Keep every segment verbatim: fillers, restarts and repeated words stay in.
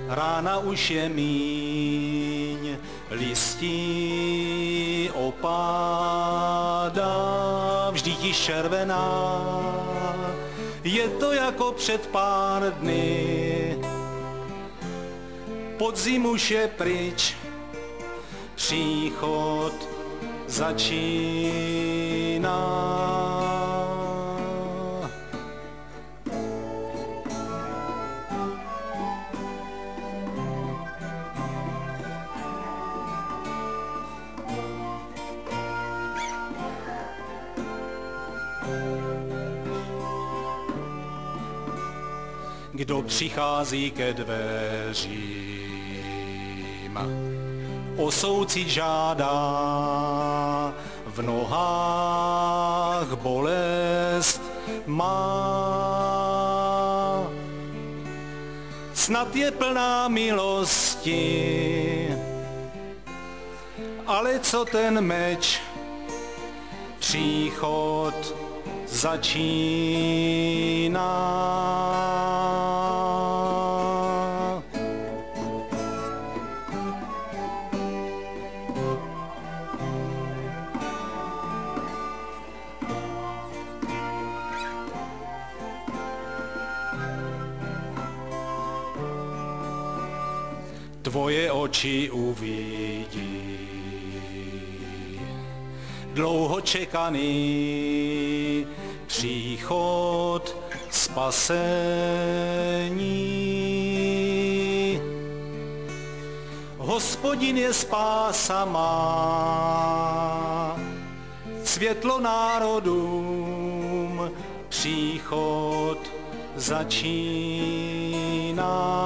rána už je míň, listí opádá, vždyť již červená, je to jako před pár dny. Podzim už je pryč, příchod začíná. Kdo přichází ke dveřím, o soucit žádá, v nohách bolest má. Snad je plná milosti, ale co ten meč, příchod začíná. Tvoje oči uvidí dlouho čekaný příchod spasení. Hospodin je spása má, světlo národům, příchod začíná.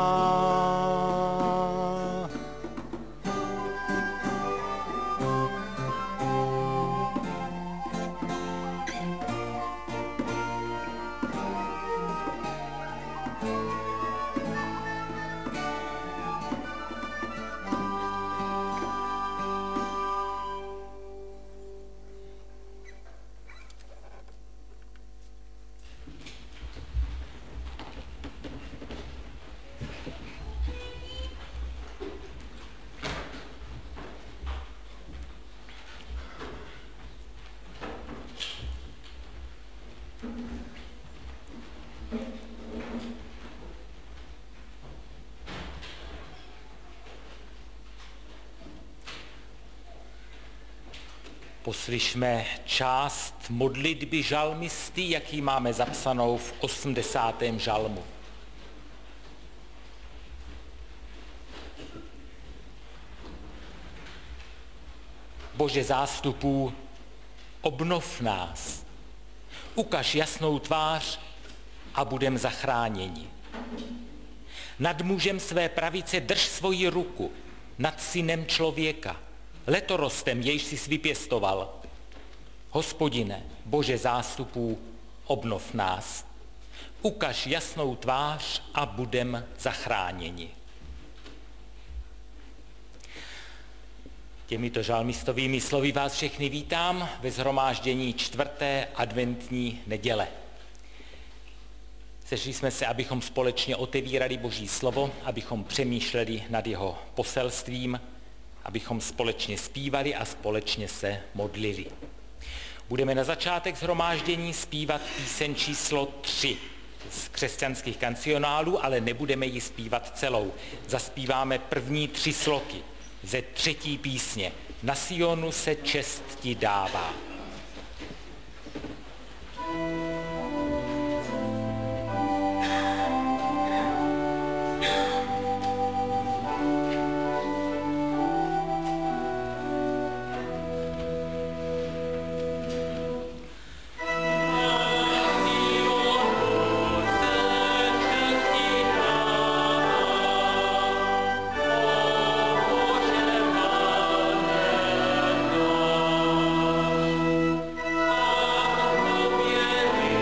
Poslyšme část modlitby žalmisty, jaký máme zapsanou v osmdesátém žalmu. Bože zástupů, obnov nás, ukaž jasnou tvář a budem zachráněni. Nad mužem své pravice drž svoji ruku, nad synem člověka, letorostem, jejž jsi vypěstoval. Hospodine, Bože zástupů, obnov nás. Ukaž jasnou tvář a budem zachráněni. Těmito žalmistovými slovy vás všechny vítám ve shromáždění čtvrté adventní neděle. Sešli jsme se, abychom společně otevírali Boží slovo, abychom přemýšleli nad jeho poselstvím, abychom společně zpívali a společně se modlili. Budeme na začátek shromáždění zpívat píseň číslo tři z křesťanských kancionálů, ale nebudeme ji zpívat celou. Zaspíváme první tři sloky ze třetí písně. Na Sionu se čest ti dává. Oh,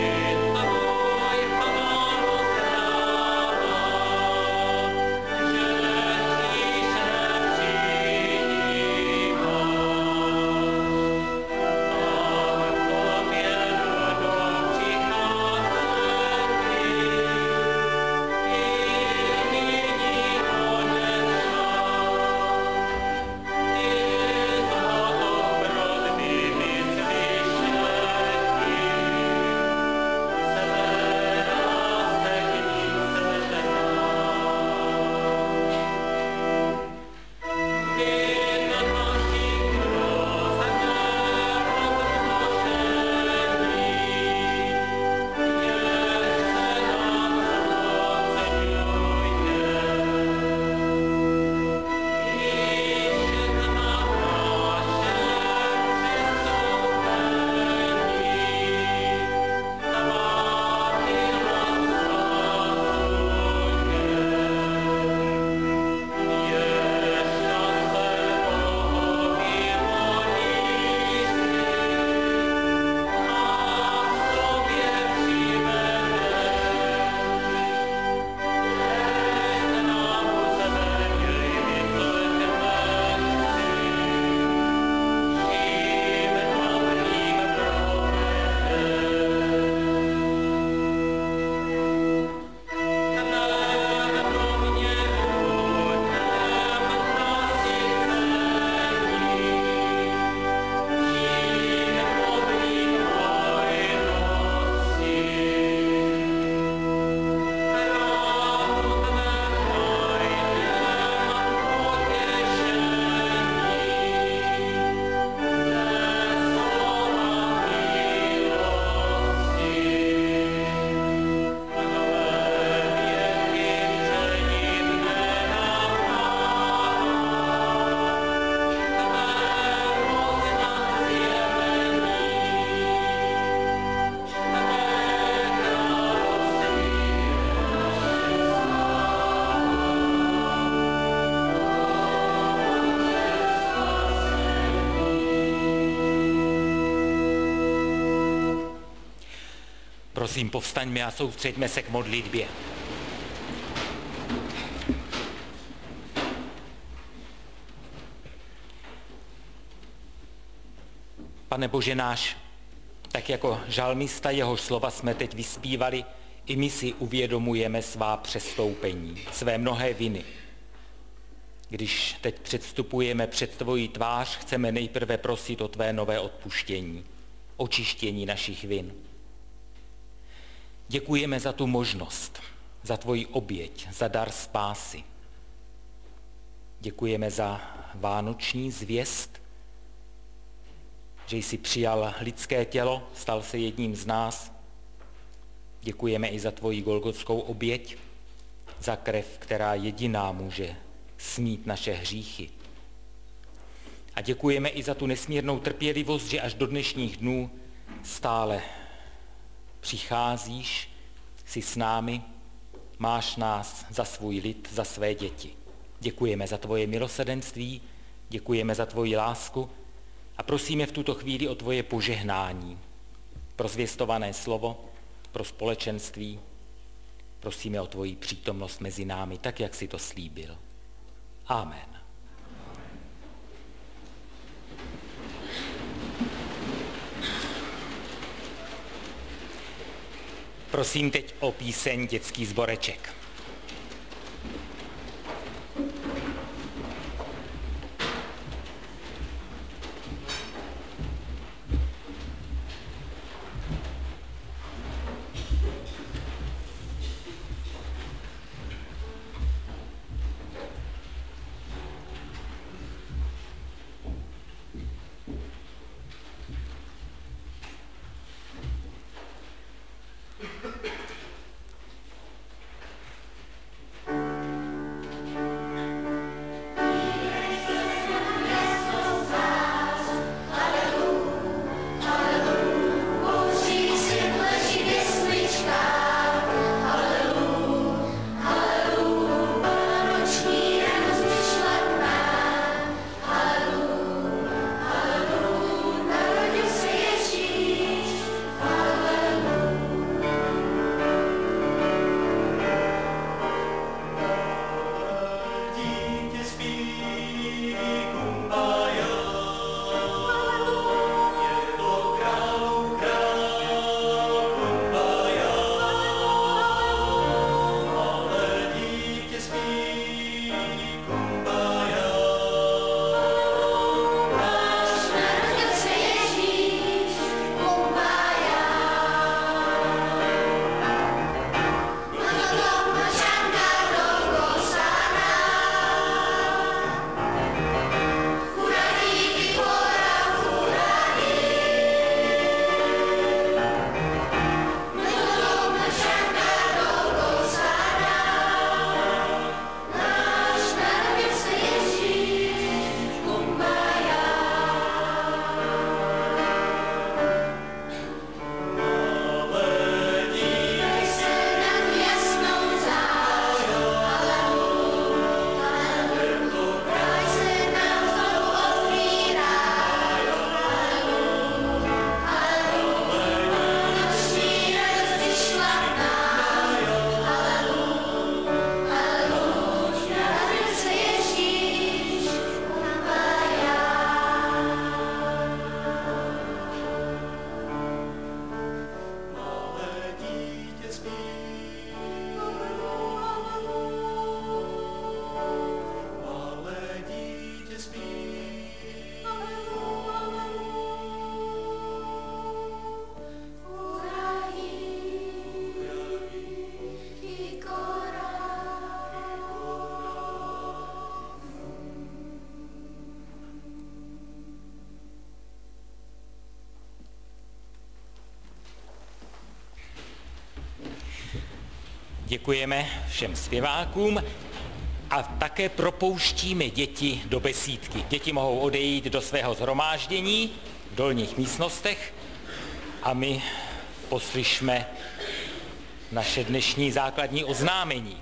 Prosím, povstaňme a soustřeďme se k modlitbě. Pane Bože náš, tak jako žalmista, jehož slova jsme teď vyspívali, i my si uvědomujeme svá přestoupení, své mnohé viny. Když teď předstupujeme před tvoji tvář, chceme nejprve prosit o tvé nové odpuštění, očištění našich vin. Děkujeme za tu možnost, za tvoji oběť, za dar spásy. Děkujeme za vánoční zvěst, že jsi přijal lidské tělo, stal se jedním z nás. Děkujeme i za tvoji golgotskou oběť, za krev, která jediná může smít naše hříchy. A děkujeme i za tu nesmírnou trpělivost, že až do dnešních dnů stále přicházíš, jsi s námi, máš nás za svůj lid, za své děti. Děkujeme za tvoje milosrdenství, děkujeme za tvoji lásku a prosíme v tuto chvíli o tvoje požehnání pro zvěstované slovo, pro společenství. Prosíme o tvoji přítomnost mezi námi, tak jak jsi to slíbil. Amen. Prosím teď o píseň Dětský sboreček. Děkujeme všem zpěvákům a také propouštíme děti do besídky. Děti mohou odejít do svého shromáždění v dolních místnostech a my poslyšme naše dnešní základní oznámení.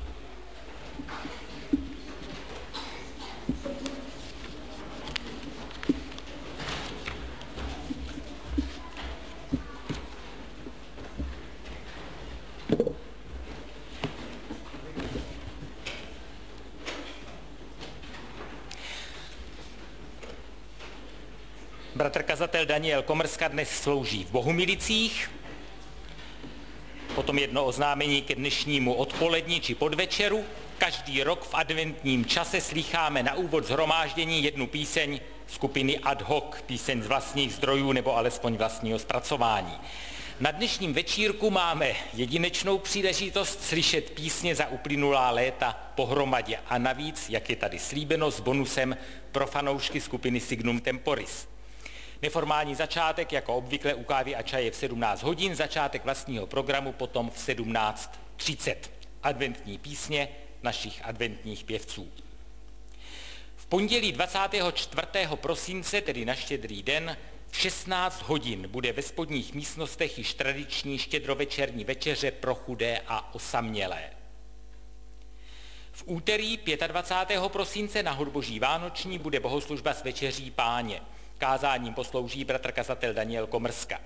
kazatel Daniel Komrska dnes slouží v Bohumilicích. Potom jedno oznámení ke dnešnímu odpoledni či podvečeru. Každý rok v adventním čase slýcháme na úvod shromáždění jednu píseň skupiny ad hoc, píseň z vlastních zdrojů nebo alespoň vlastního zpracování. Na dnešním večírku máme jedinečnou příležitost slyšet písně za uplynulá léta pohromadě a navíc, jak je tady slíbeno, s bonusem pro fanoušky skupiny Signum Temporis. Neformální začátek, jako obvykle u kávy a čaje v sedmnáct hodin, začátek vlastního programu potom v sedmnáct třicet. Adventní písně našich adventních pěvců. V pondělí dvacátého čtvrtého prosince, tedy na Štědrý den, v šestnáct hodin bude ve spodních místnostech již tradiční štědrovečerní večeře pro chudé a osamělé. V úterý dvacátého pátého prosince na Hudboží vánoční bude bohoslužba s večeří Páně. Kázáním poslouží bratr kazatel Daniel Komrska.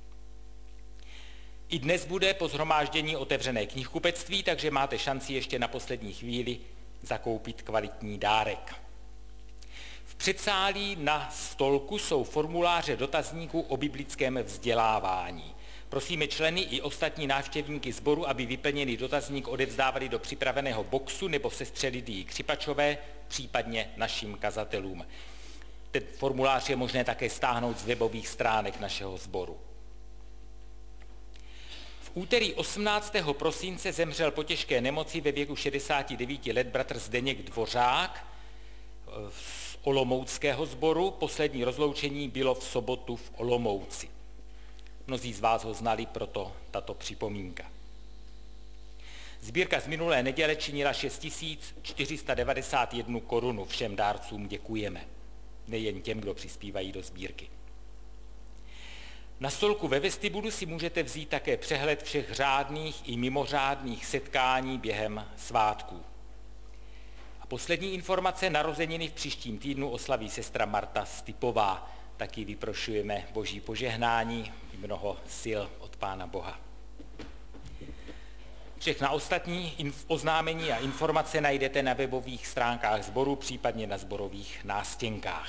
I dnes bude po shromáždění otevřené knihkupectví, takže máte šanci ještě na poslední chvíli zakoupit kvalitní dárek. V předsálí na stolku jsou formuláře dotazníků o biblickém vzdělávání. Prosíme členy i ostatní návštěvníky sboru, aby vyplněný dotazník odevzdávali do připraveného boxu nebo sestře Lidii Křipačové, případně našim kazatelům. Ten formulář je možné také stáhnout z webových stránek našeho sboru. V úterý osmnáctého prosince zemřel po těžké nemoci ve věku šedesáti devíti let bratr Zdeněk Dvořák z olomouckého sboru. Poslední rozloučení bylo v sobotu v Olomouci. Mnozí z vás ho znali, proto tato připomínka. Sbírka z minulé neděle činila šest tisíc čtyři sta devadesát jedna korun. Všem dárcům děkujeme. Nejen těm, kdo přispívají do sbírky. Na stolku ve vestibulu si můžete vzít také přehled všech řádných i mimořádných setkání během svátků. A poslední informace: narozeniny v příštím týdnu oslaví sestra Marta Stypová. Taky vyprošujeme boží požehnání i mnoho sil od Pána Boha. Všechna ostatní oznámení a informace najdete na webových stránkách sboru, případně na sborových nástěnkách.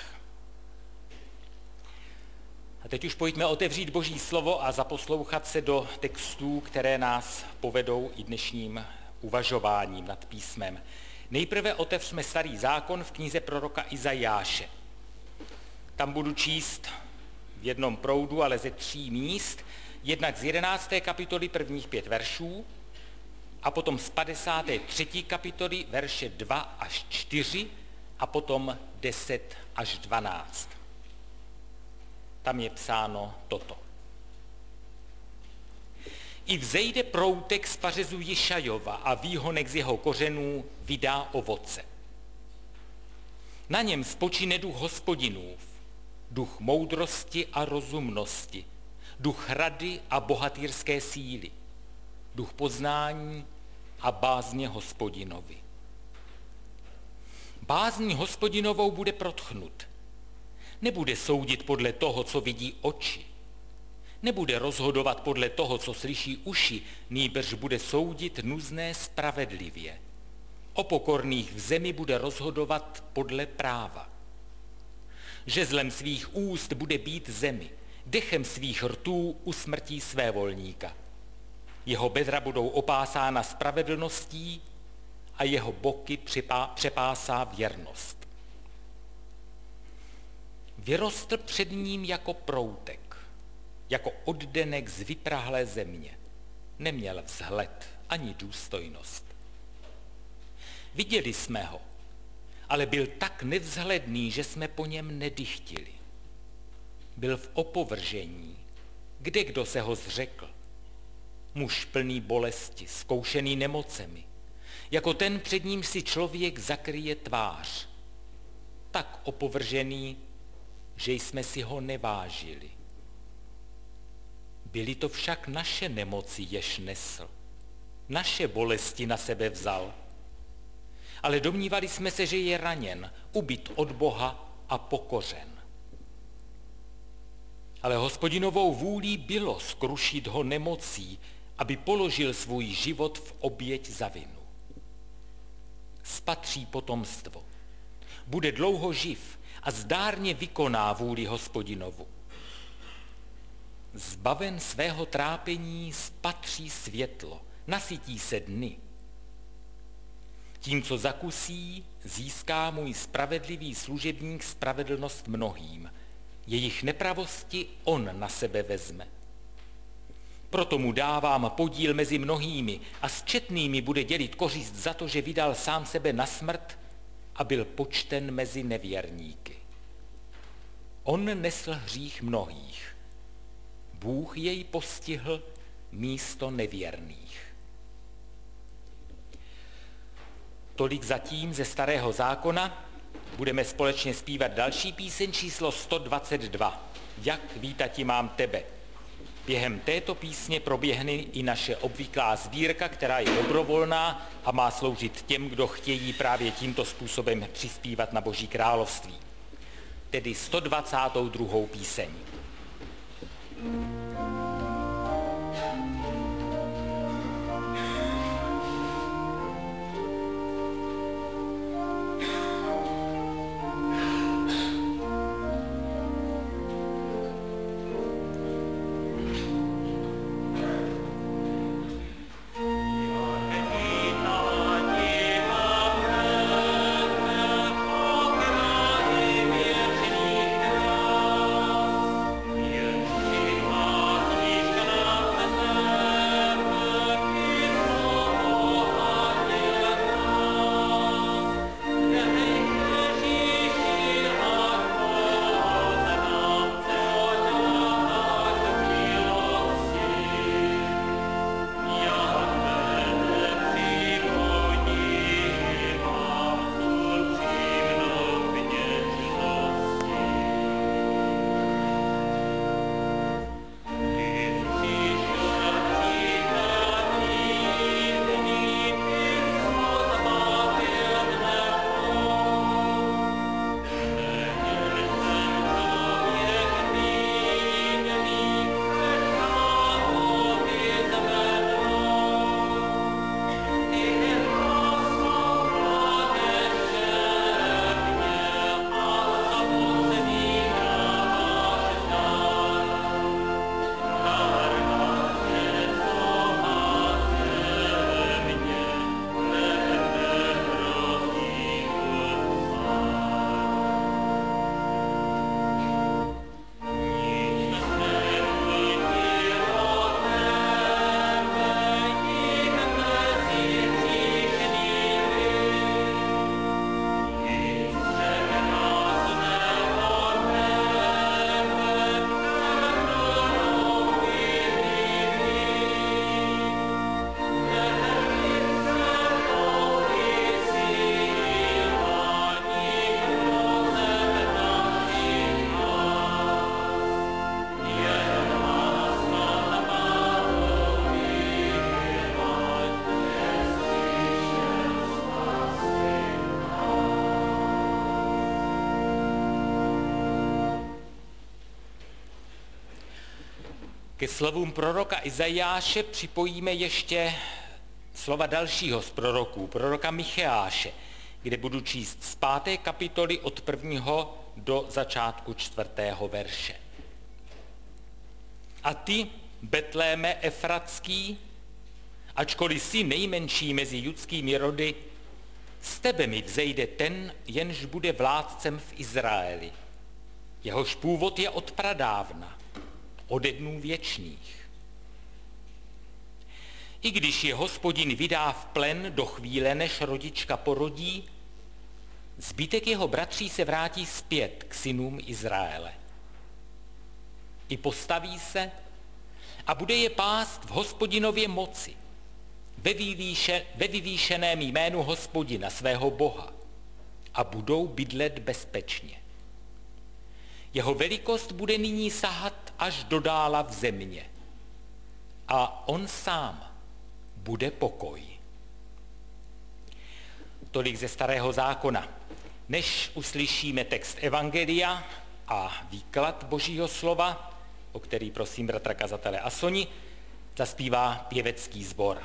A teď už pojďme otevřít Boží slovo a zaposlouchat se do textů, které nás povedou i dnešním uvažováním nad písmem. Nejprve otevřme Starý zákon v knize proroka Izajáše. Tam budu číst v jednom proudu, ale ze tří míst, jednak z jedenácté kapitoly prvních pět veršů, a potom z padesáté třetí kapitoly verše dva až čtyři a potom deset až dvanáct. Tam je psáno toto. I vzejde proutek z pařezu Jišajova a výhonek z jeho kořenů vydá ovoce. Na něm spočine duch Hospodinův, duch moudrosti a rozumnosti, duch rady a bohatýrské síly, duch poznání a bázně Hospodinovi. Bázní Hospodinovou bude protchnut. Nebude soudit podle toho, co vidí oči. Nebude rozhodovat podle toho, co slyší uši, nýbrž bude soudit nuzné spravedlivě. O pokorných v zemi bude rozhodovat podle práva. Žezlem svých úst bude bít zemi, dechem svých rtů usmrtí své volníka. Jeho bedra budou opásána spravedlností a jeho boky přepásá věrnost. Vyrostl před ním jako proutek, jako oddenek z vyprahlé země. Neměl vzhled ani důstojnost. Viděli jsme ho, ale byl tak nevzhledný, že jsme po něm nedychtili. Byl v opovržení, kde kdo se ho zřekl. Muž plný bolesti, zkoušený nemocemi, jako ten, před ním si člověk zakryje tvář. Tak opovržený, že jsme si ho nevážili. Byly to však naše nemoci, jež nesl. Naše bolesti na sebe vzal. Ale domnívali jsme se, že je raněn, ubit od Boha a pokořen. Ale Hospodinovou vůlí bylo skrušit ho nemocí, aby položil svůj život v oběť za vinu. Spatří potomstvo, bude dlouho živ a zdárně vykoná vůli Hospodinovu. zbaven svého trápení, spatří světlo, nasytí se dny. Tím, co zakusí, získá můj spravedlivý služebník spravedlnost mnohým. Jejich nepravosti on na sebe vezme. Proto mu dávám podíl mezi mnohými a s četnými bude dělit kořist za to, že vydal sám sebe na smrt a byl počten mezi nevěrníky. On nesl hřích mnohých. Bůh jej postihl místo nevěrných. Tolik zatím ze Starého zákona. Budeme společně zpívat další píseň číslo sto dvacet dva. Jak vítati mám tebe. Během této písně proběhne i naše obvyklá sbírka, která je dobrovolná a má sloužit těm, kdo chtějí právě tímto způsobem přispívat na Boží království. Tedy sto dvacátou druhou píseň. Ke slovům proroka Izajáše připojíme ještě slova dalšího z proroků, proroka Micheáše, kde budu číst z páté kapitoly od prvního do začátku čtvrtého verše. A ty, Betléme Efratský, ačkoliv jsi nejmenší mezi judskými rody, z tebe mi vzejde ten, jenž bude vládcem v Izraeli. Jehož původ je od pradávna, ode dnů věčných. I když je Hospodin vydá v plen do chvíle, než rodička porodí, zbytek jeho bratří se vrátí zpět k synům Izraele. I postaví se a bude je pást v Hospodinově moci, ve, vyvýše, ve vyvýšeném jménu Hospodina, svého Boha, a budou bydlet bezpečně. Jeho velikost bude nyní sahat až do dála v země. A on sám bude pokoj. Tolik ze Starého zákona. Než uslyšíme text Evangelia a výklad Božího slova, o který prosím bratra kazatele Asoni, zaspívá pěvecký sbor.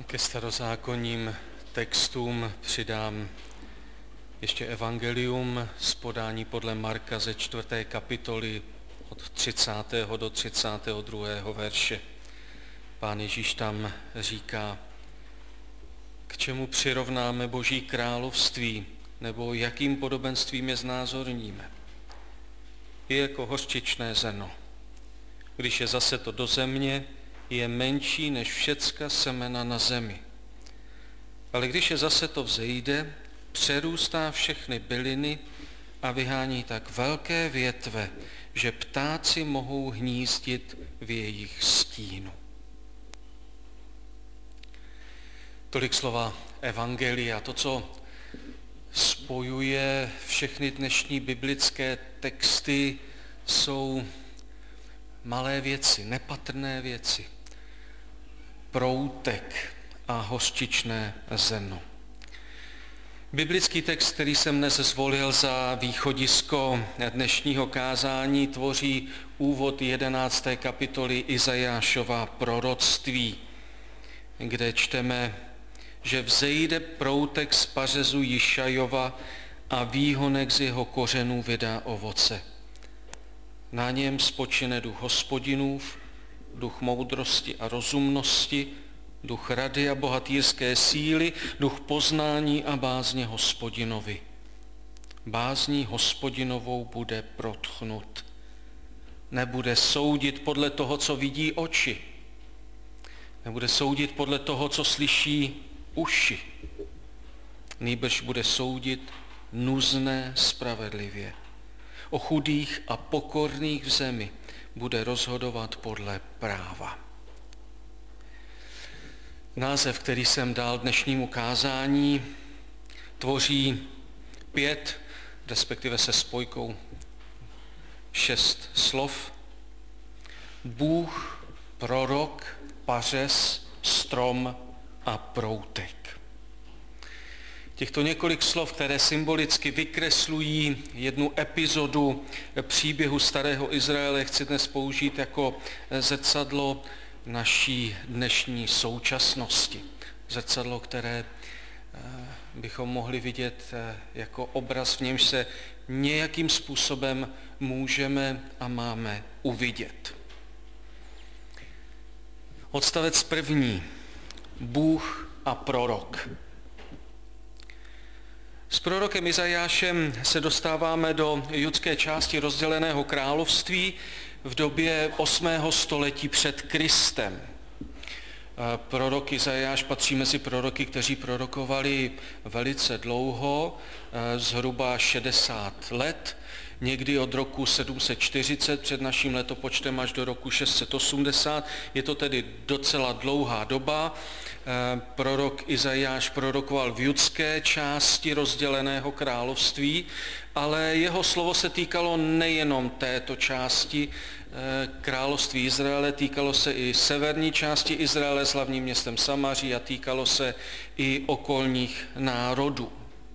Ke starozákonním textům přidám ještě evangelium z podání podle Marka ze čtvrté kapitoly od třicátého do třicátého druhého verše. Pán Ježíš tam říká, k čemu přirovnáme Boží království, nebo jakým podobenstvím je znázorníme. Je jako hořčičné zrno. Když je zaseto do země, je menší než všecka semena na zemi. Ale když je zaseto vzejde, přerůstá všechny byliny a vyhání tak velké větve, že ptáci mohou hnízdit v jejich stínu. Tolik slova evangelia, to, co spojuje všechny dnešní biblické texty, jsou malé věci, nepatrné věci. Proutek a hořčičné zrno. Biblický text, který jsem dnes zvolil za východisko dnešního kázání, tvoří úvod jedenácté kapitoly Izajášova proroctví, kde čteme, že vzejde proutek z pařezu Jišajova a výhonek z jeho kořenů vydá ovoce. Na něm spočine duch Hospodinův, duch moudrosti a rozumnosti, duch rady a bohatýrské síly, duch poznání a bázně Hospodinovi. Bázní Hospodinovou bude protchnut. Nebude soudit podle toho, co vidí oči. Nebude soudit podle toho, co slyší uši. Nýbrž bude soudit nuzné spravedlivě. O chudých a pokorných v zemi bude rozhodovat podle práva. Název, který jsem dal dnešnímu kázání, tvoří pět, respektive se spojkou šest slov. Bůh, prorok, pařez, strom a proutek. Těchto několik slov, které symbolicky vykreslují jednu epizodu příběhu starého Izraele, chci dnes použít jako zrcadlo naší dnešní současnosti. Zrcadlo, které bychom mohli vidět jako obraz, v němž se nějakým způsobem můžeme a máme uvidět. Odstavec první. Bůh a prorok. S prorokem Izajášem se dostáváme do judské části rozděleného království v době osmého století před Kristem. Prorok Izajáš patří mezi proroky, kteří prorokovali velice dlouho, zhruba šedesát let, někdy od roku sedm set čtyřicet před naším letopočtem až do roku šest set osmdesát. Je to tedy docela dlouhá doba. Prorok Izajáš prorokoval v judské části rozděleného království, ale jeho slovo se týkalo nejenom této části království Izraele, týkalo se i severní části Izraele s hlavním městem Samaří a týkalo se i okolních národů.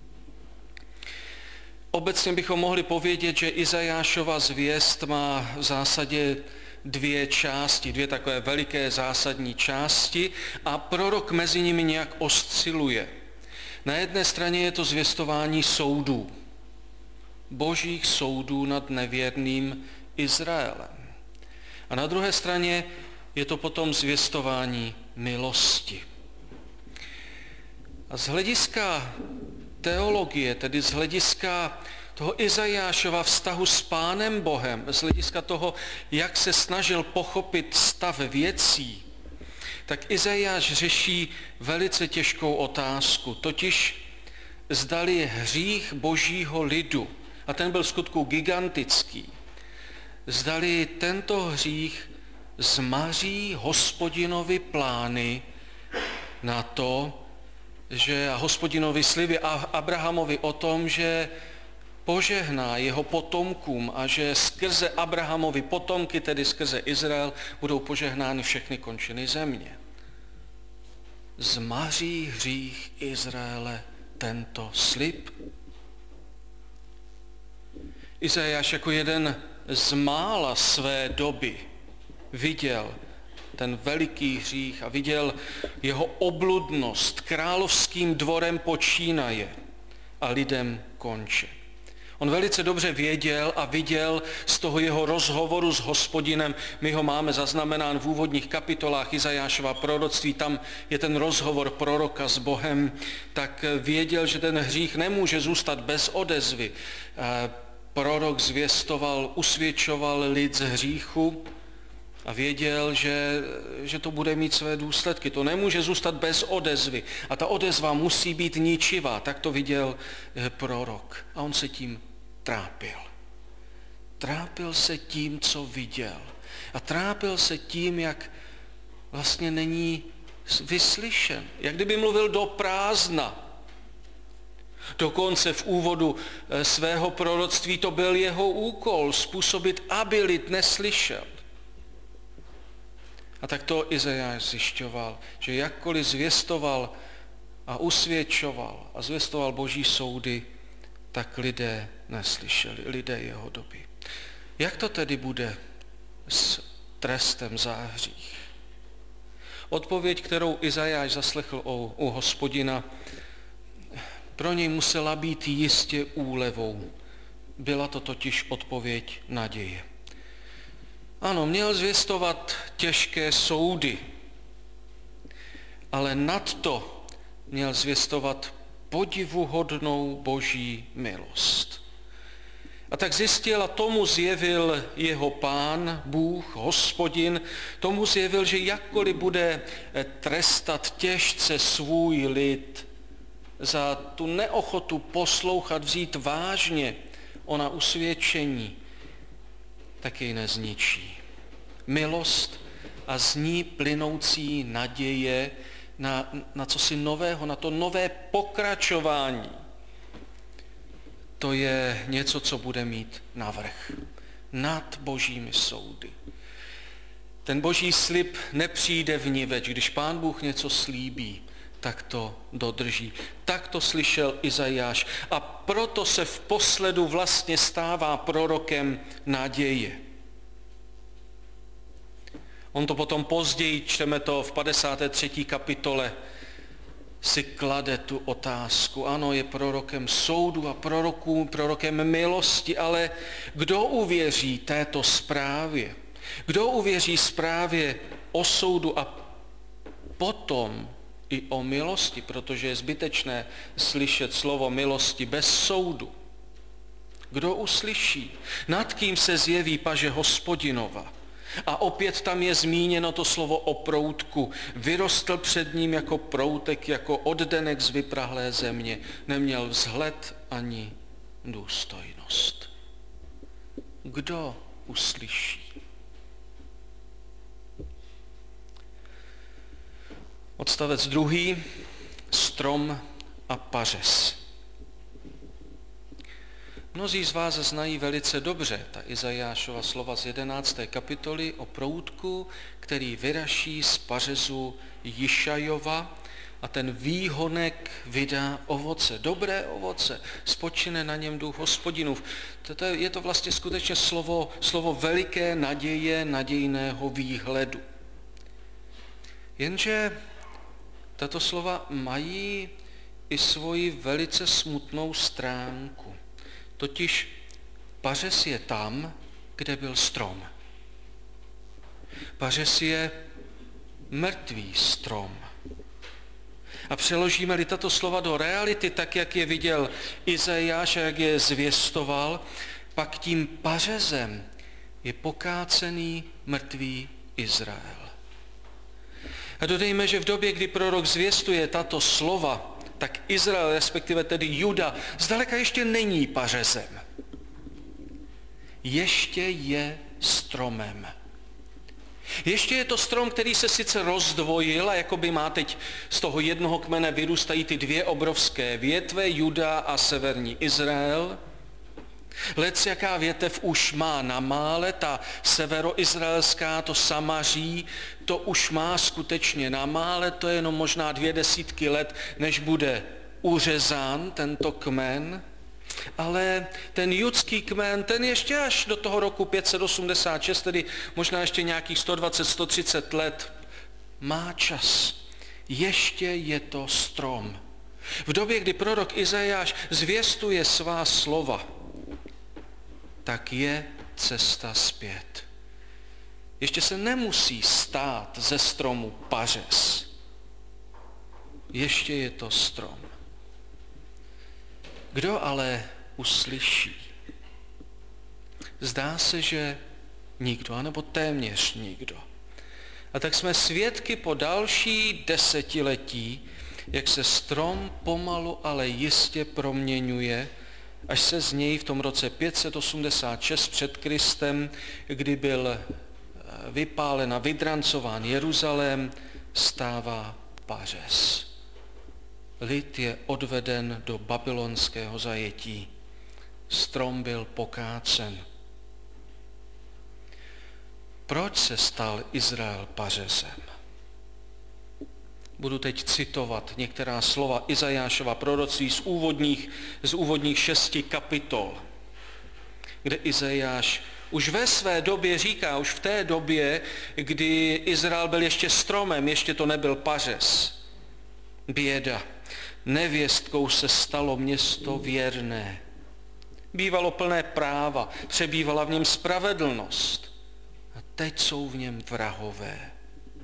Obecně bychom mohli povědět, že Izajášova zvěst má v zásadě dvě části, dvě takové veliké zásadní části a prorok mezi nimi nějak osciluje. Na jedné straně je to zvěstování soudů, božích soudů nad nevěrným Izraelem. A na druhé straně je to potom zvěstování milosti. A z hlediska teologie, tedy z hlediska toho Izajášova vztahu s Pánem Bohem, z hlediska toho, jak se snažil pochopit stav věcí, tak Izajáš řeší velice těžkou otázku, totiž zdali hřích božího lidu, a ten byl v skutku gigantický, zdali tento hřích zmaří Hospodinovi plány na to, že Hospodinovi sliby Abrahamovi o tom, že požehná jeho potomkům a že skrze Abrahamovi potomky, tedy skrze Izrael, budou požehnány všechny končiny země. Zmaří hřích Izraele tento slib? Izajáš jako jeden z mála své doby viděl ten veliký hřích a viděl jeho obludnost, královským dvorem počínaje a lidem konče. On velice dobře věděl a viděl z toho jeho rozhovoru s Hospodinem, my ho máme zaznamenán v úvodních kapitolách Izajášova proroctví, tam je ten rozhovor proroka s Bohem, tak věděl, že ten hřích nemůže zůstat bez odezvy. Prorok zvěstoval, usvědčoval lid z hříchu a věděl, že, že to bude mít své důsledky. To nemůže zůstat bez odezvy. A ta odezva musí být ničivá. Tak to viděl prorok. A on se tím trápil. Trápil se tím, co viděl. A trápil se tím, jak vlastně není vyslyšen. Jak kdyby mluvil do prázdna. Dokonce v úvodu svého proroctví to byl jeho úkol způsobit, aby lid neslyšel. A tak to Izajáš zjišťoval, že jakkoliv zvěstoval a usvědčoval a zvěstoval boží soudy, tak lidé neslyšeli, lidé jeho doby. Jak to tedy bude s trestem za hřích? Odpověď, kterou Izajáš zaslechl u, u Hospodina, pro něj musela být jistě úlevou. Byla to totiž odpověď naděje. Ano, měl zvěstovat těžké soudy, ale nadto měl zvěstovat podivuhodnou boží milost. A tak zjistil a tomu zjevil jeho Pán, Bůh, Hospodin, tomu zjevil, že jakkoliv bude trestat těžce svůj lid za tu neochotu poslouchat, vzít vážně ona usvědčení, tak jej nezničí. Milost a z ní plynoucí naděje na, na cosi nového, na to nové pokračování. To je něco, co bude mít navrch nad božími soudy. Ten boží slib nepřijde vniveč. Když Pán Bůh něco slíbí, tak to dodrží. Tak to slyšel Izajáš a proto se v posledu vlastně stává prorokem naděje. On to potom později, čteme to v padesáté třetí kapitole, si klade tu otázku. Ano, je prorokem soudu a proroků, prorokem milosti, ale kdo uvěří této zprávě? Kdo uvěří zprávě o soudu a potom i o milosti, protože je zbytečné slyšet slovo milosti bez soudu. Kdo uslyší? Nad kým se zjeví paže Hospodinova? A opět tam je zmíněno to slovo o proutku. Vyrostl před ním jako proutek, jako oddenek z vyprahlé země. Neměl vzhled ani důstojnost. Kdo uslyší? Odstavec druhý, strom a pařez. Mnozí z vás znají velice dobře ta Izajášova slova z jedenácté kapitoly o proutku, který vyraší z pařezu Jišajova a ten výhonek vydá ovoce, dobré ovoce, spočine na něm duch Hospodinův. To je to vlastně skutečně slovo, slovo veliké naděje, nadějného výhledu. Jenže tato slova mají i svoji velice smutnou stránku. Totiž pařez je tam, kde byl strom. Pařez je mrtvý strom. A přeložíme-li tato slova do reality, tak jak je viděl Izajáš a jak je zvěstoval, pak tím pařezem je pokácený mrtvý Izrael. A dodejme, že v době, kdy prorok zvěstuje tato slova, tak Izrael, respektive tedy Juda, zdaleka ještě není pařezem. Ještě je stromem. Ještě je to strom, který se sice rozdvojil a jakoby má teď z toho jednoho kmene vyrůstají ty dvě obrovské větve, Juda a severní Izrael. Lec jaká větev už má na mále, ta severoizraelská, to Samaří, to už má skutečně na mále, to je jenom možná dvě desítky let, než bude uřezán tento kmen. Ale ten judský kmen, ten ještě až do toho roku pět set osmdesát šest, tedy možná ještě nějakých sto dvacet, sto třicet let, má čas. Ještě je to strom. V době, kdy prorok Izajáš zvěstuje svá slova, tak je cesta zpět. Ještě se nemusí stát ze stromu pařez. Ještě je to strom. Kdo ale uslyší? Zdá se, že nikdo, anebo téměř nikdo. A tak jsme svědky po další desetiletí, jak se strom pomalu, ale jistě proměňuje, až se z něj v tom roce pět set osmdesát šest před Kristem, kdy byl vypálen a vydrancován Jeruzalém, stává pařez. Lid je odveden do babylonského zajetí. Strom byl pokácen. Proč se stal Izrael pařezem? Budu teď citovat některá slova Izajášova proroctví z úvodních, z úvodních šesti kapitol, kde Izajáš už ve své době říká, už v té době, kdy Izrael byl ještě stromem, ještě to nebyl pařez. Běda, nevěstkou se stalo město věrné. Bývalo plné práva, přebývala v něm spravedlnost. A teď jsou v něm vrahové.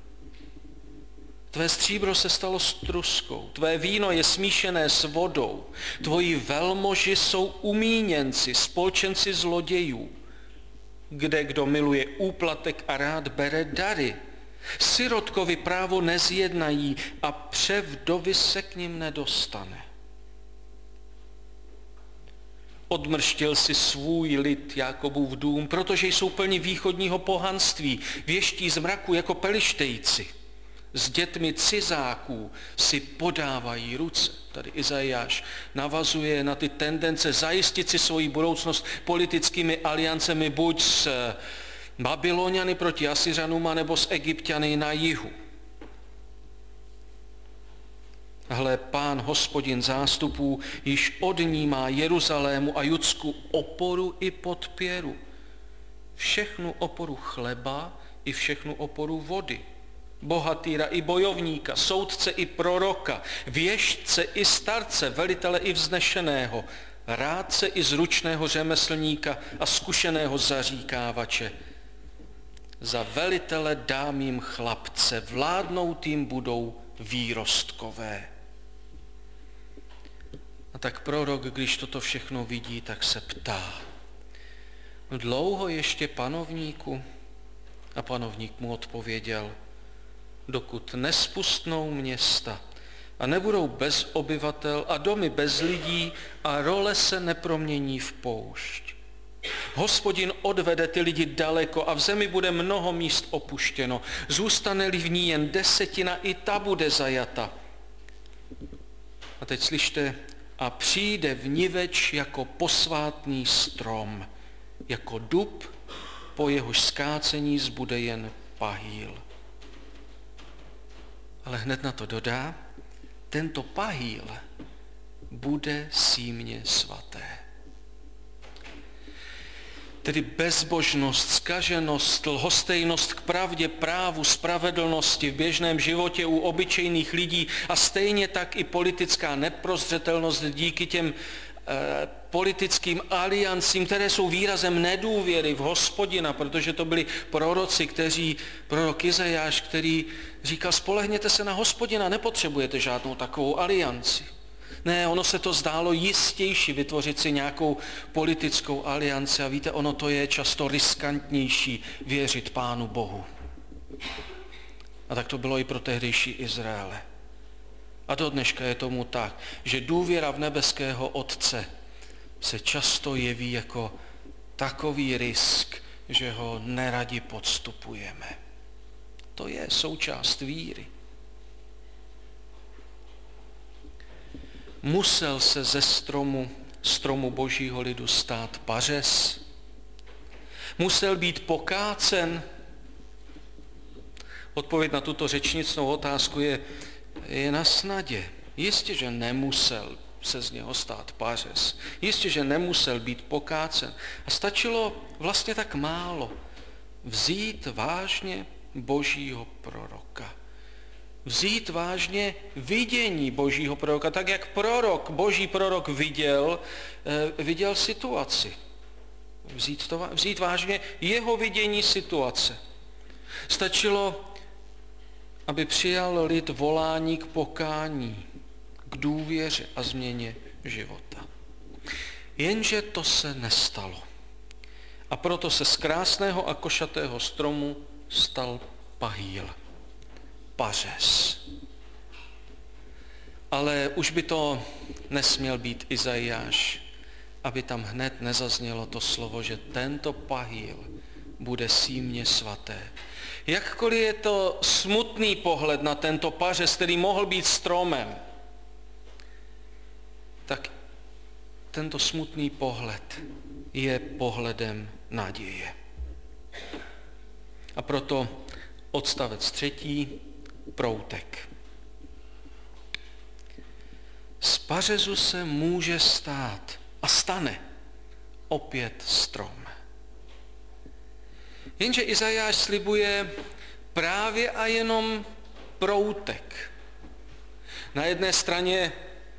Tvé stříbro se stalo struskou, tvé víno je smíšené s vodou, tvoji velmoži jsou umíněnci, spolčenci zlodějů, kde kdo miluje úplatek a rád bere dary. Sirotkovi právo nezjednají a převdovy se k nim nedostane. Odmrštil si svůj lid Jákobův dům, protože jsou plni východního pohanství, věští z mraku jako pelištejci. S dětmi cizáků si podávají ruce. Tady Izajáš navazuje na ty tendence zajistit si svoji budoucnost politickými aliancemi buď s Babyloniany proti Asyřanům, nebo s Egypťany na jihu. Hle, Pán Hospodin zástupů již odnímá Jeruzalému a Judsku oporu i podpěru. Všechnu oporu chleba i všechnu oporu vody. Bohatýra i bojovníka, soudce i proroka, věštce i starce, velitele i vznešeného, rádce i zručného řemeslníka a zkušeného zaříkávače. Za velitele dám jim chlapce, vládnout jim budou výrostkové. A tak prorok, když toto všechno vidí, tak se ptá. Dlouho ještě panovníku? A panovník mu odpověděl, dokud nespustnou města a nebudou bez obyvatel a domy bez lidí a role se nepromění v poušť. Hospodin odvede ty lidi daleko a v zemi bude mnoho míst opuštěno. Zůstane-li v ní jen desetina, i ta bude zajata. A teď slyšte, a přijde vniveč jako posvátný strom, jako dub, po jehož skácení zbude jen pahýl. Ale hned na to dodá, tento pahýl bude símě svaté. Tedy bezbožnost, zkaženost, lhostejnost k pravdě, právu, spravedlnosti v běžném životě u obyčejných lidí a stejně tak i politická neprozřetelnost díky těm eh, politickým aliancím, které jsou výrazem nedůvěry v Hospodina, protože to byli proroci, kteří, prorok Izajáš, který říkal, spolehněte se na Hospodina, nepotřebujete žádnou takovou alianci. Ne, ono se to zdálo jistější vytvořit si nějakou politickou alianci a víte, ono to je často riskantnější věřit Pánu Bohu. A tak to bylo i pro tehdejší Izraele. A do dneška je tomu tak, že důvěra v nebeského Otce se často jeví jako takový risk, že ho neradi podstupujeme. To je součást víry. Musel se ze stromu, stromu božího lidu stát pařez? Musel být pokácen? Odpověď na tuto řečnickou otázku je, je na snadě. Jistě, že nemusel se z něho stát pařez. Jistě, že nemusel být pokácen. A stačilo vlastně tak málo. Vzít vážně Božího proroka. Vzít vážně vidění Božího proroka, tak jak prorok, Boží prorok viděl, viděl situaci. Vzít, to, vzít vážně jeho vidění situace. Stačilo, aby přijal lid volání k pokání, k důvěře a změně života. Jenže to se nestalo. A proto se z krásného a košatého stromu stal pahýl, pařez. Ale už by to nesměl být Izajáš, aby tam hned nezaznělo to slovo, že tento pahýl bude símě svaté. Jakkoliv je to smutný pohled na tento pařez, který mohl být stromem, tak tento smutný pohled je pohledem naděje. A proto odstavec třetí, proutek. Z pařezu se může stát a stane opět strom. Jenže Izajáš slibuje právě a jenom proutek. Na jedné straně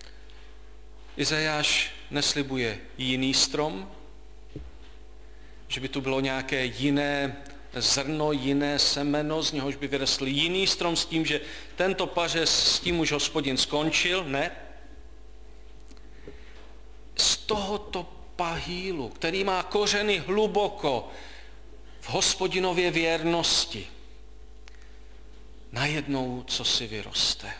Izajáš neslibuje jiný strom, že by tu bylo nějaké jiné zrno, jiné semeno, z něhož by vyrostl jiný strom s tím, že tento pařez s tím už Hospodin skončil. Ne. Z tohoto pahýlu, který má kořeny hluboko v Hospodinově věrnosti, najednou co si vyroste.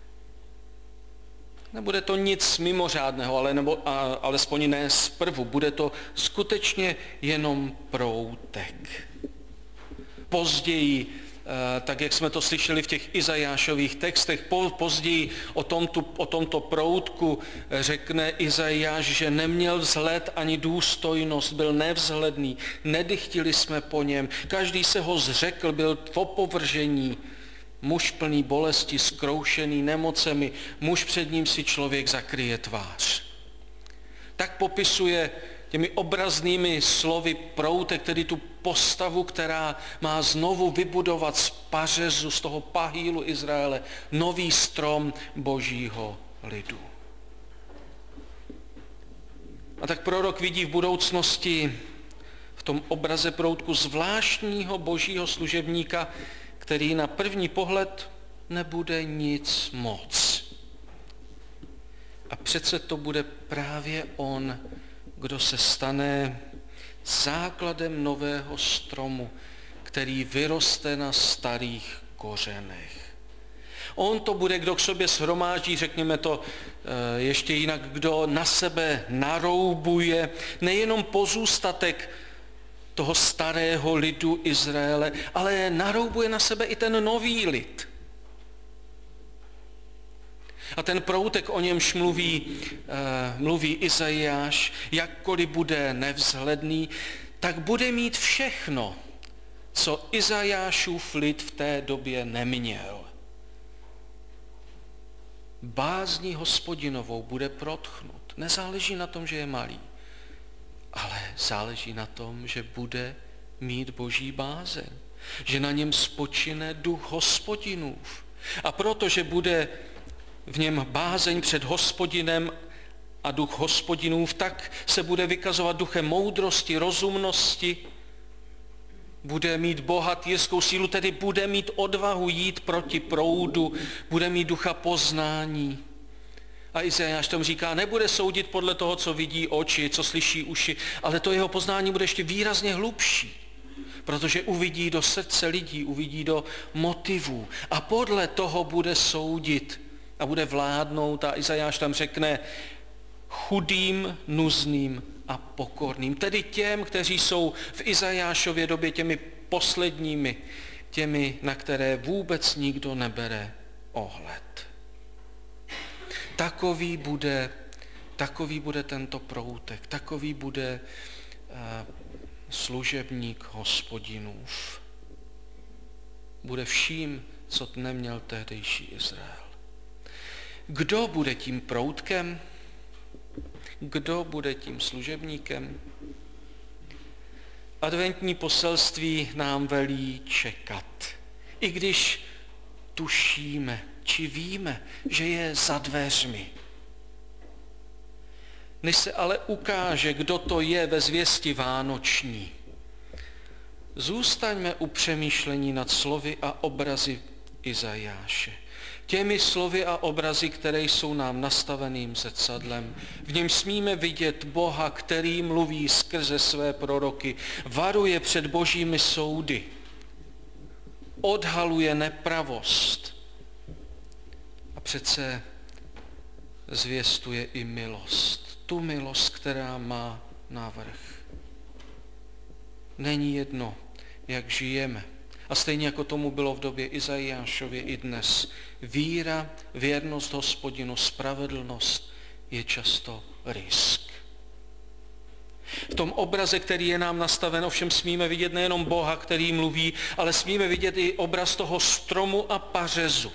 Nebude to nic mimořádného, ale nebo, a, alespoň ne zprvu. Bude to skutečně jenom proutek. Později, tak jak jsme to slyšeli v těch Izajášových textech, později o tomto, o tomto proutku řekne Izajáš, že neměl vzhled ani důstojnost, byl nevzhledný, nedychtili jsme po něm, každý se ho zřekl, byl v opovržení, muž plný bolesti, zkroušený nemocemi, muž před ním si člověk zakryje tvář. Tak popisuje těmi obraznými slovy proutek, tedy tu postavu, která má znovu vybudovat z pařezu, z toho pahýlu Izraele, nový strom Božího lidu. A tak prorok vidí v budoucnosti v tom obraze proutku zvláštního Božího služebníka, který na první pohled nebude nic moc. A přece to bude právě on, kdo se stane základem nového stromu, který vyroste na starých kořenech. On to bude, kdo k sobě shromáždí, řekněme to ještě jinak, kdo na sebe naroubuje nejenom pozůstatek toho starého lidu Izraele, ale naroubuje na sebe i ten nový lid. A ten proutek, o němž mluví, uh, mluví Izajáš, jakkoliv bude nevzhledný, tak bude mít všechno, co Izajášův lid v té době neměl. Bázní Hospodinovou bude protchnut. Nezáleží na tom, že je malý, ale záleží na tom, že bude mít Boží bázeň, že na něm spočine duch Hospodinův. A protože bude v něm bázeň před Hospodinem a duch Hospodinův, tak se bude vykazovat duchem moudrosti, rozumnosti, bude mít bohatýrskou sílu, tedy bude mít odvahu jít proti proudu, bude mít ducha poznání. A Izajáš tam říká, nebude soudit podle toho, co vidí oči, co slyší uši, ale to jeho poznání bude ještě výrazně hlubší, protože uvidí do srdce lidí, uvidí do motivů a podle toho bude soudit a bude vládnout. A Izajáš tam řekne chudým, nuzným a pokorným, tedy těm, kteří jsou v Izajášově době těmi posledními, těmi, na které vůbec nikdo nebere ohled. Takový bude, takový bude tento proutek, takový bude uh, služebník Hospodinův. Bude vším, co neměl tehdejší Izrael. Kdo bude tím proutkem? Kdo bude tím služebníkem? Adventní poselství nám velí čekat. I když tušíme, či víme, že je za dveřmi. Než se ale ukáže, kdo to je ve zvěsti vánoční, zůstaňme u přemýšlení nad slovy a obrazy Izajáše. Těmi slovy a obrazy, které jsou nám nastaveným zrcadlem. V něm smíme vidět Boha, který mluví skrze své proroky, varuje před božími soudy, odhaluje nepravost a přece zvěstuje i milost. Tu milost, která má navrch. Není jedno, jak žijeme. A stejně jako tomu bylo v době Izajášově i dnes. Víra, věrnost Hospodinu, spravedlnost je často risk. V tom obraze, který je nám nastaven, ovšem smíme vidět nejenom Boha, který mluví, ale smíme vidět i obraz toho stromu a pařezu.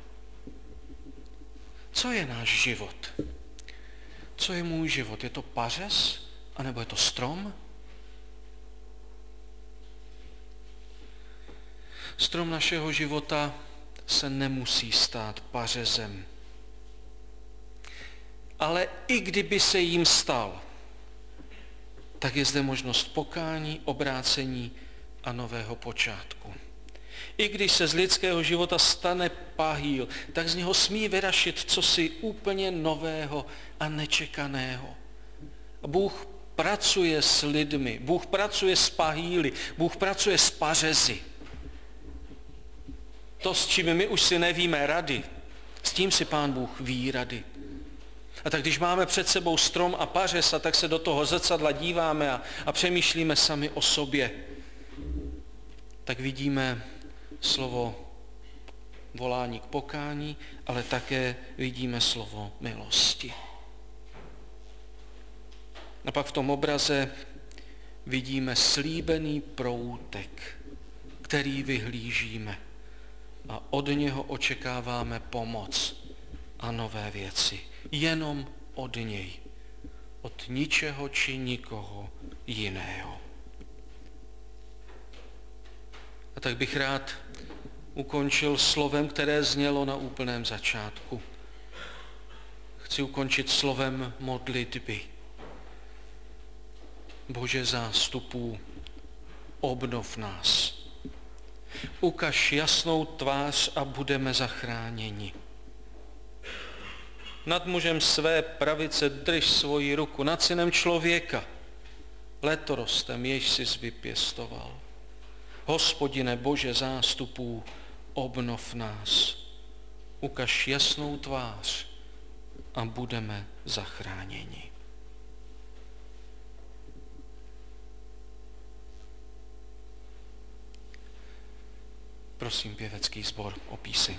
Co je náš život? Co je můj život? Je to pařez? Anebo je to strom? Strom našeho života se nemusí stát pařezem. Ale i kdyby se jím stal, tak je zde možnost pokání, obrácení a nového počátku. I když se z lidského života stane pahýl, tak z něho smí vyrašit cosi úplně nového a nečekaného. Bůh pracuje s lidmi, Bůh pracuje s pahýly, Bůh pracuje s pařezy. To, s čím my už si nevíme rady, s tím si Pán Bůh ví rady. A tak když máme před sebou strom a pařez, a tak se do toho zrcadla díváme a, a přemýšlíme sami o sobě, tak vidíme slovo volání k pokání, ale také vidíme slovo milosti. A pak v tom obraze vidíme slíbený proutek, který vyhlížíme a od něho očekáváme pomoc a nové věci. Jenom od něj, od ničeho či nikoho jiného. A tak bych rád ukončil slovem, které znělo na úplném začátku. Chci ukončit slovem modlitby. Bože zástupů, obnov nás. Ukaž jasnou tvář a budeme zachráněni. Nad mužem své pravice drž svoji ruku, nad synem člověka, letorostem, jež jsi vypěstoval. Hospodine Bože zástupů, obnov nás. Ukaž jasnou tvář a budeme zachráněni. Prosím pěvecký sbor o píseň.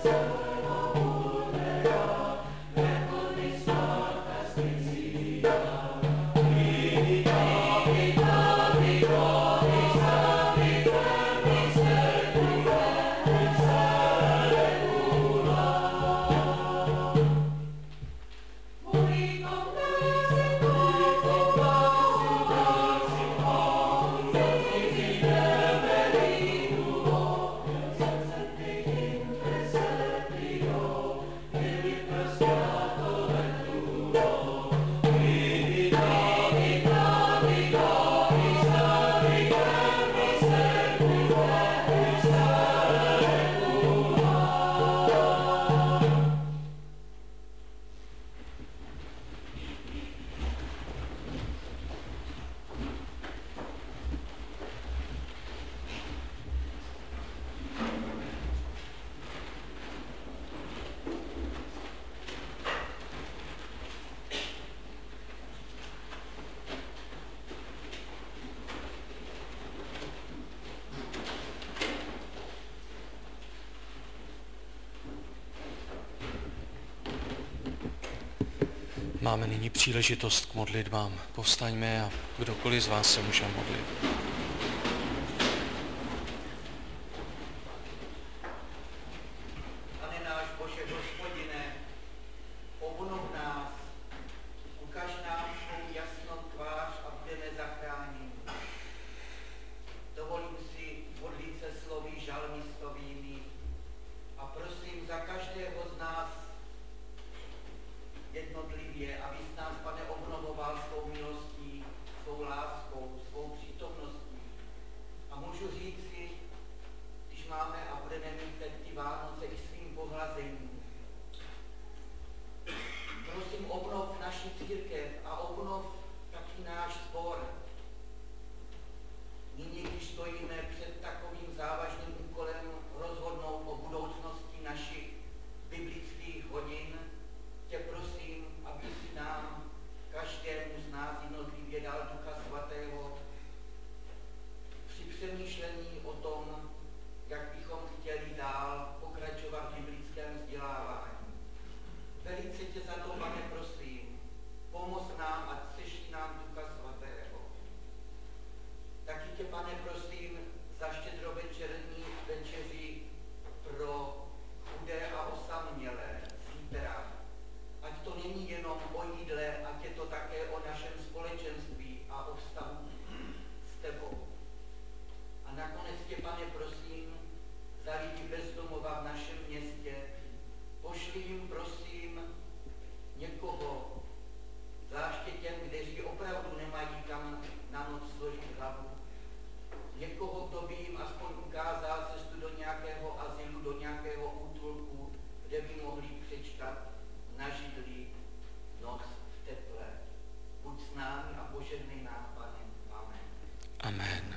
Máme nyní příležitost k modlitbám. Povstaňme a kdokoliv z vás se může modlit. Pane náš Bože, Hospodine, obnov nás, ukaž nám svou jasnou tvář a budeme zachráněni. Dovolím si modlit se slovy žalmistovými a prosím za každého z nás jednotlivě, abys nás, Pane, obnovoval svou milostí, svou láskou, svou přítomností. A můžu říci, když máme a budeme mít teď ty Vánoce i svým pohlazením. Prosím, obnov naši církev a obnov taky náš sbor. Nyní, když stojíme před takovým závažným úkolem rozhodnout o budoucnosti našich biblických hodin, tě prosím, aby si nám, každému z nás jednotlivě dal Ducha Svatého při přemýšlení o tom, jak bychom chtěli dál pokračovat v biblickém vzdělávání. Velice tě za to, Pane, prosím, pomoz nám a sešli nám Ducha Svatého. Taky tě, Pane, prosím za štědrovečerní večeři pro chudé a osamělé zítra. Ať to není jenom o jídle, ať je to také o našem společenství a o vztahu s tebou. A nakonec tě, Pane, prosím, za lidi bezdomova v našem městě. Pošli jim, prosím, někoho, zvláště těm, kteří opravdu nemají kam na noc složit hlavu. Někoho, kdo by jim aspoň ukázal cestu do nějakého azylu, do nějakého útulku, kde by mohli přečkat na židli noc v teple. Buď s námi a požehnej nám, Pane. Amen. Amen.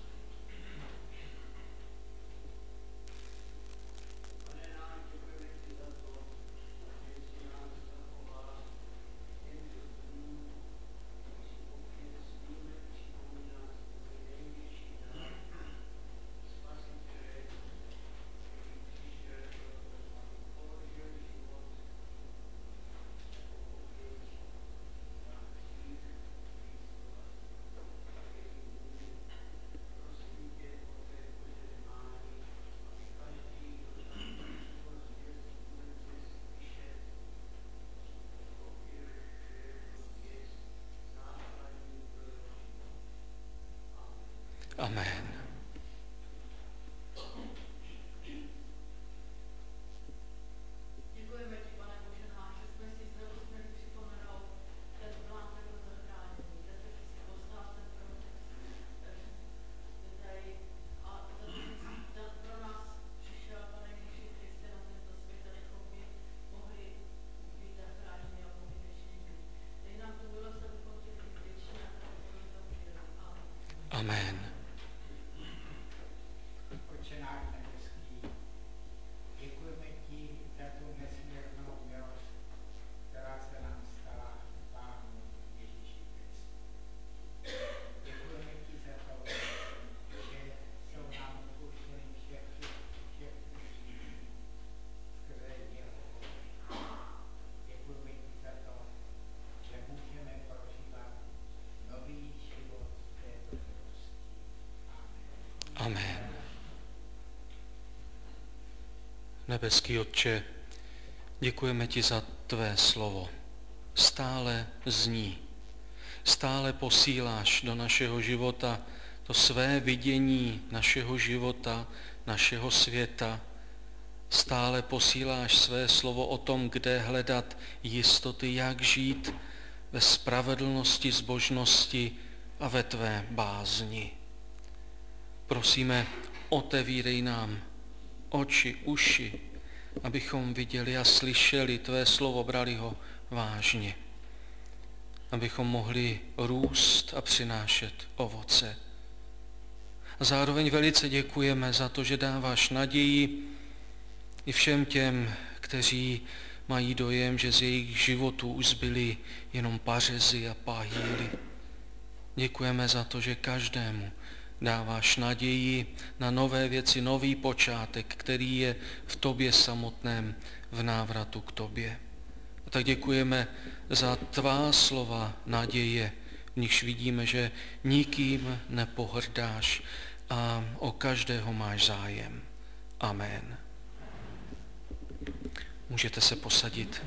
Amen. Děkujeme ti, Pane Bože náš, že jsme si znovu směli připomenout ten plán tvého zachrání, že ty jsi poslal ten proces tady a za to jsi pro nás přišel, Pane Ježíši Kriste, na tento svět, abychom my mohli být zachráněni a mohli věčně být. Dej nám tu milost, abychom tě byli vděční a tak to uvědomili. Amen. Otče náš nebeský, děkujeme ti za tu nesmírnou milost, která se nám stala v Pánu Ježíši Kristu. Děkujeme ti za to, že jsou nám odpuštěny všechny, všechny hříchy. Nebeský Otče, děkujeme ti za tvé slovo. Stále zní, stále posíláš do našeho života to své vidění našeho života, našeho světa. Stále posíláš své slovo o tom, kde hledat jistoty, jak žít ve spravedlnosti, zbožnosti a ve tvé bázni. Prosíme, otevírej nám oči, uši, abychom viděli a slyšeli tvé slovo, brali ho vážně. Abychom mohli růst a přinášet ovoce. A zároveň velice děkujeme za to, že dáváš naději i všem těm, kteří mají dojem, že z jejich životů už zbyly jenom pařezy a pahýly. Děkujeme za to, že každému dáváš naději na nové věci, nový počátek, který je v tobě samotném, v návratu k tobě. A tak děkujeme za tvá slova naděje, v nichž vidíme, že nikým nepohrdáš a o každého máš zájem. Amen. Můžete se posadit.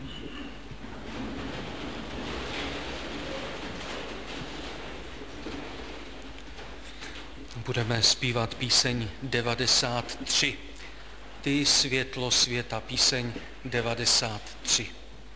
Budeme zpívat píseň devadesát tři. Ty světlo světa, píseň devadesát tři.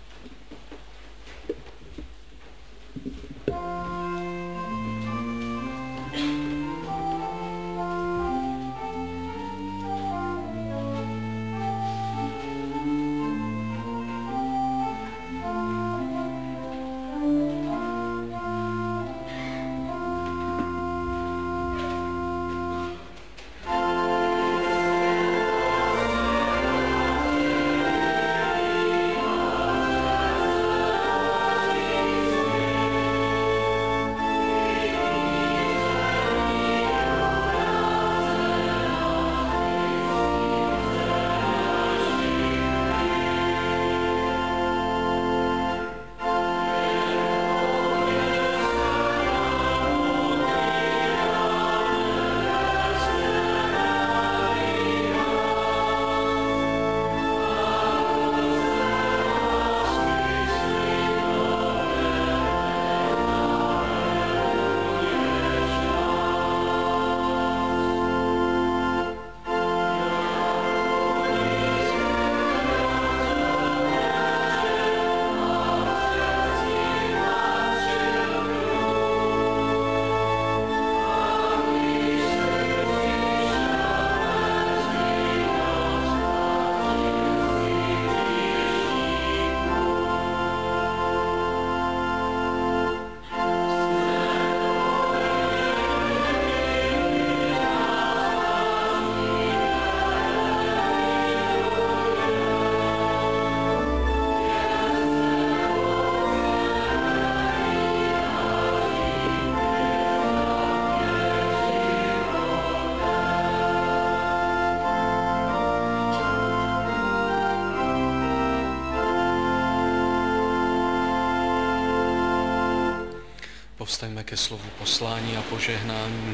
Povstaňme ke slovu poslání a požehnání.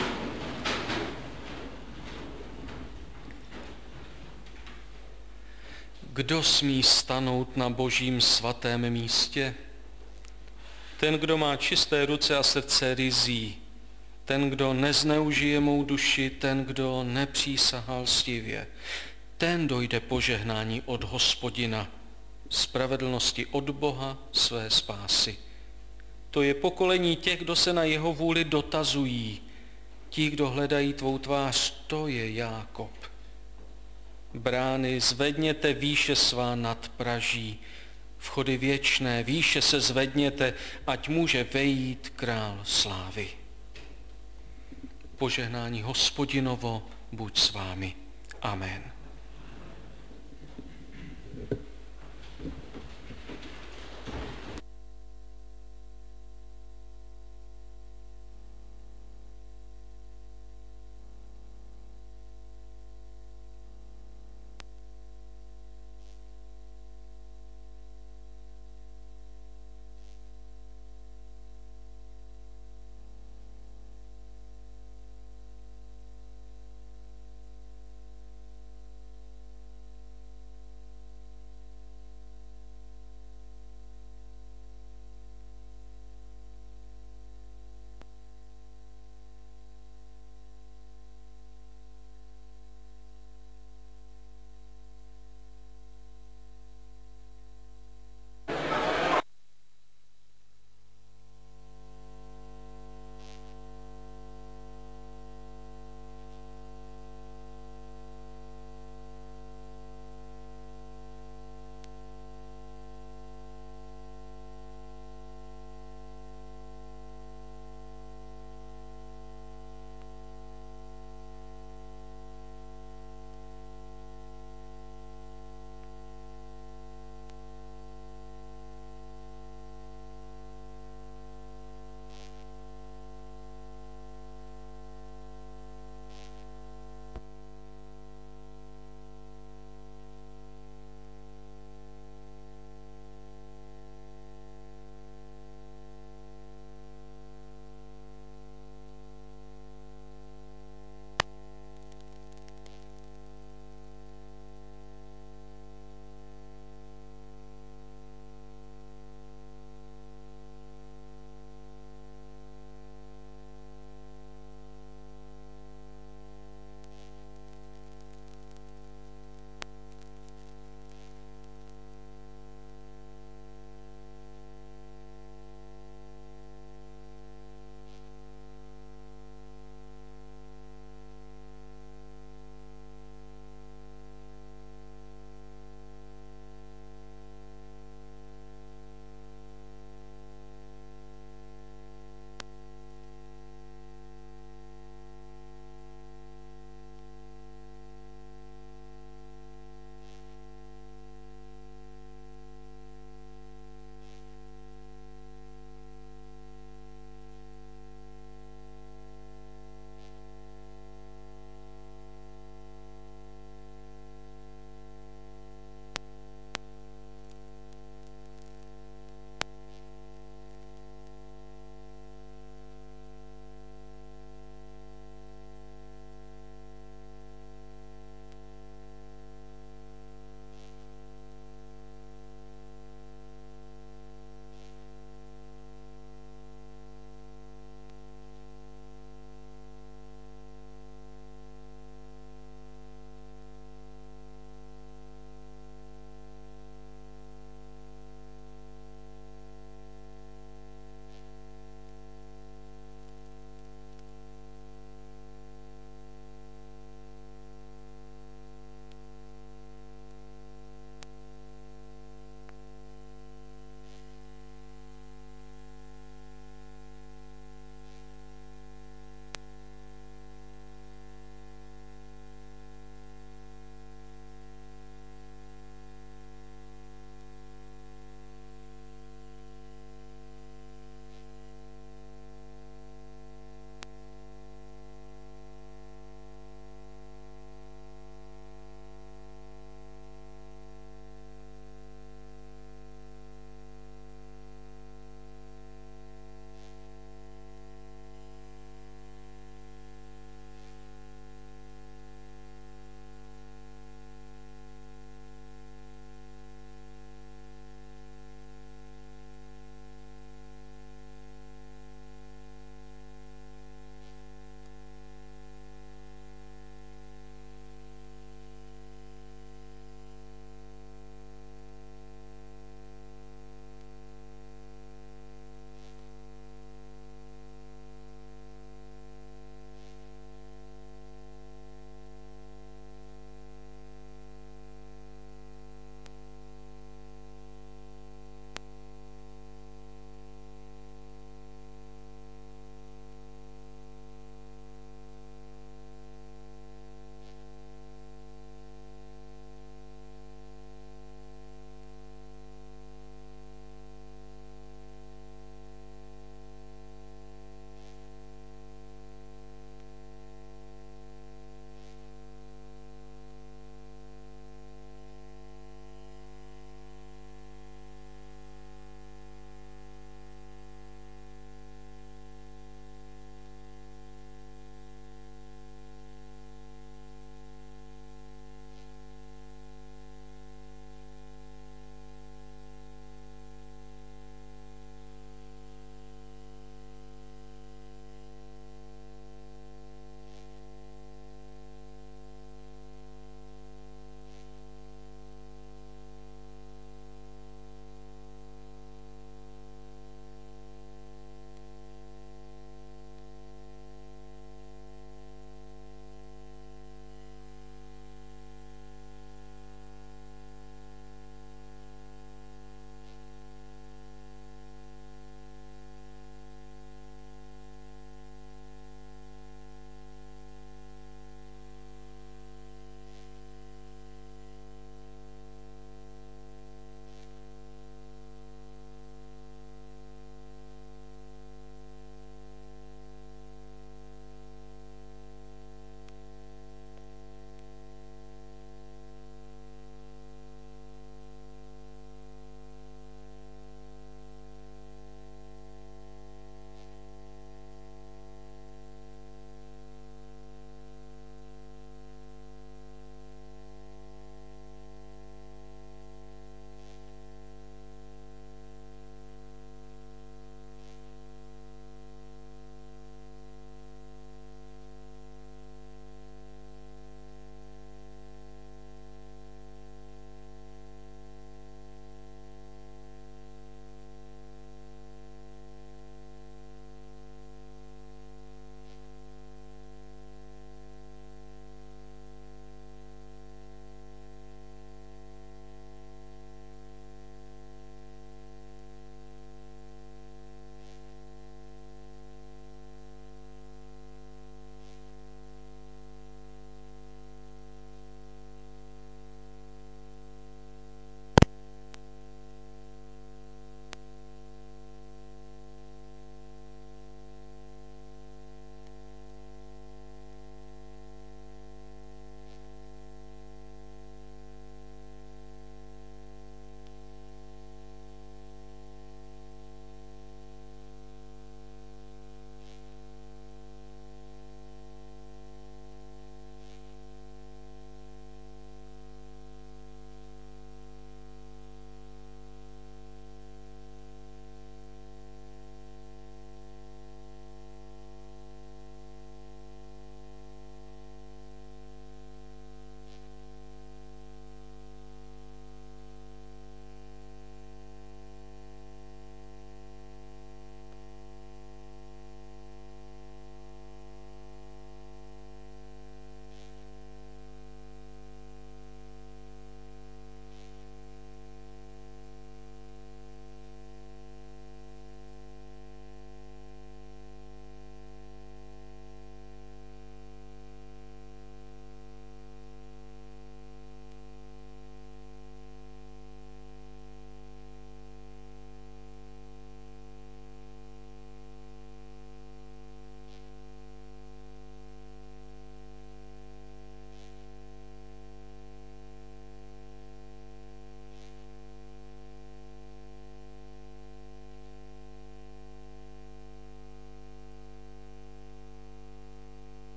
Kdo smí stanout na Božím svatém místě? Ten, kdo má čisté ruce a srdce ryzí, ten, kdo nezneužije mou duši, ten, kdo nepřísahal lstivě, ten dojde požehnání od Hospodina, spravedlnosti od Boha své spásy. To je pokolení těch, kdo se na jeho vůli dotazují. Ti, kdo hledají tvou tvář, to je Jákob. Brány, zvedněte výše svá nad praží. Vchody věčné, výše se zvedněte, ať může vejít král slávy. Požehnání Hospodinovo buď s vámi. Amen.